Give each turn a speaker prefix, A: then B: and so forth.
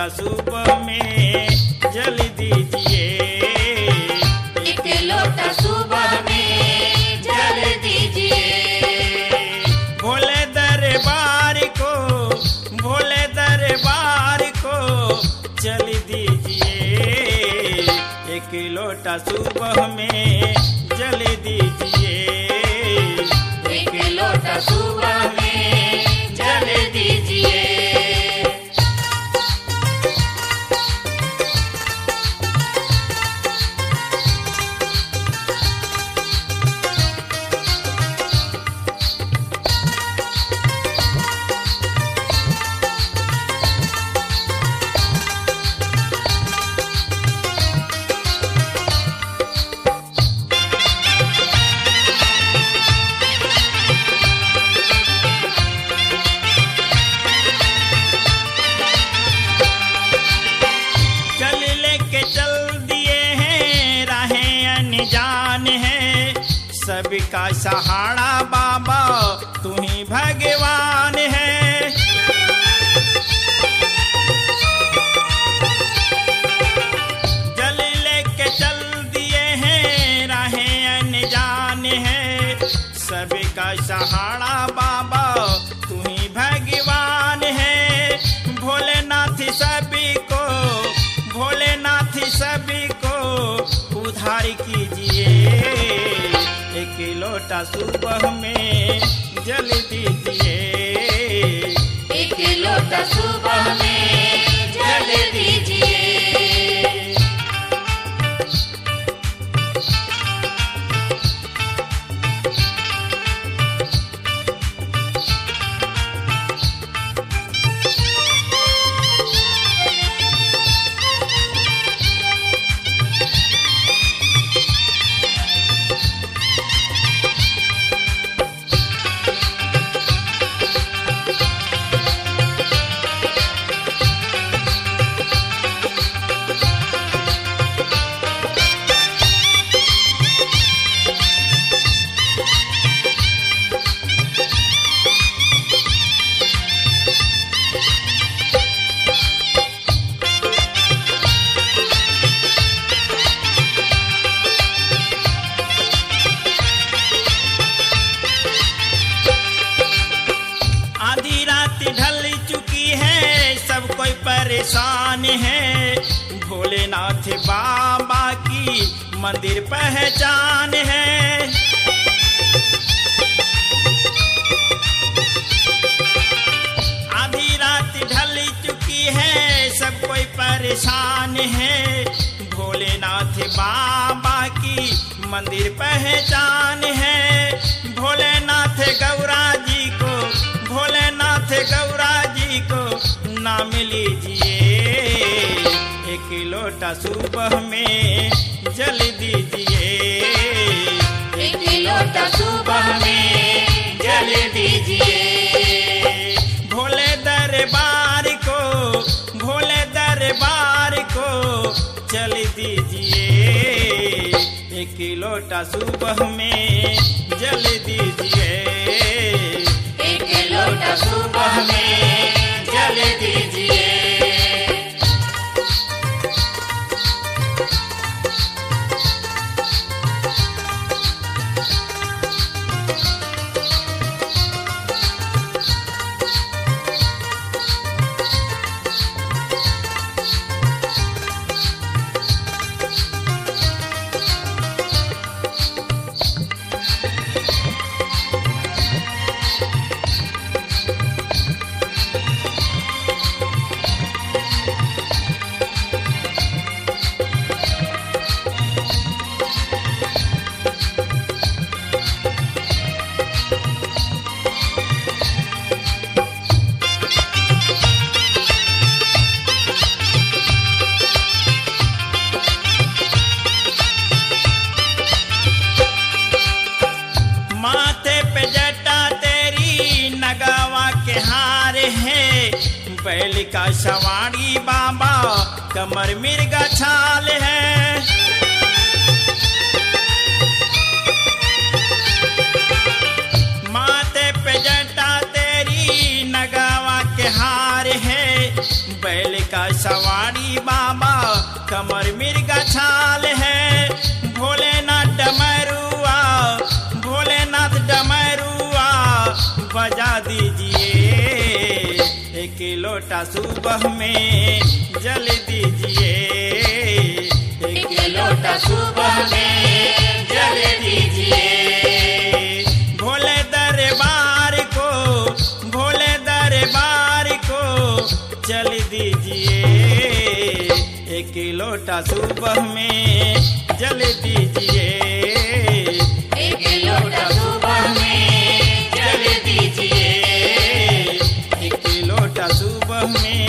A: लोटा सुबह में जल दीजिए।
B: एक लोटा सुबह में जल दीजिए।
A: भोले दरबार को, भोले दरबार को जल दीजिए। एक लोटा सुबह में जल दीजिए।
B: एक लोटा सुबह में जल दीजिए।
A: सबका सहारा बाबा तू ही भगवान है। जल लेके चल दिए हैं राहें अनजान है। सबका सहारा बाबा तू ही भगवान है। भोलेनाथ सभी को, भोलेनाथ सभी को उद्धार कीजिए। एक लोटा सुबह में जल दीजिए।
B: एक लोटा सुबह में जल दीजिए।
A: परेशान है। भोलेनाथ बाबा की मंदिर पहचान है। आधी रात ढल चुकी है, सब कोई परेशान है। भोलेनाथ बाबा की मंदिर पहचान है। भोलेनाथ गौरा जी को, भोलेनाथ गौरा जी को नाम लीजिए। एक लोटा सुबह में जल दीजिए।
B: एक लोटा सुबह में जल दीजिए।
A: भोले दरबार को, भोले दरबार को जल दीजिए। एक लोटा सुबह में जल दीजिए।
B: एक लोटा सुबह में जल दीजिए।
A: बैल का सवारी बाबा कमर मिर्गा छाल है। माथे पे जटा तेरी नगावा के हार है। बैल का सवारी छाल है भोलेनाथ डमरुआ, भोलेनाथ डमरुआ बजा दीजिए। एक लोटा सुबह में जल दीजिए।
B: एक लोटा सुबह में जल दीजिए।
A: भोले दरबार को, भोले दरबार को चल दीजिए। एक लोटा सुबह में जल दीजिए।
B: एक लोटा सुबह में जल दीजिए।
A: एक लोटा सुबह में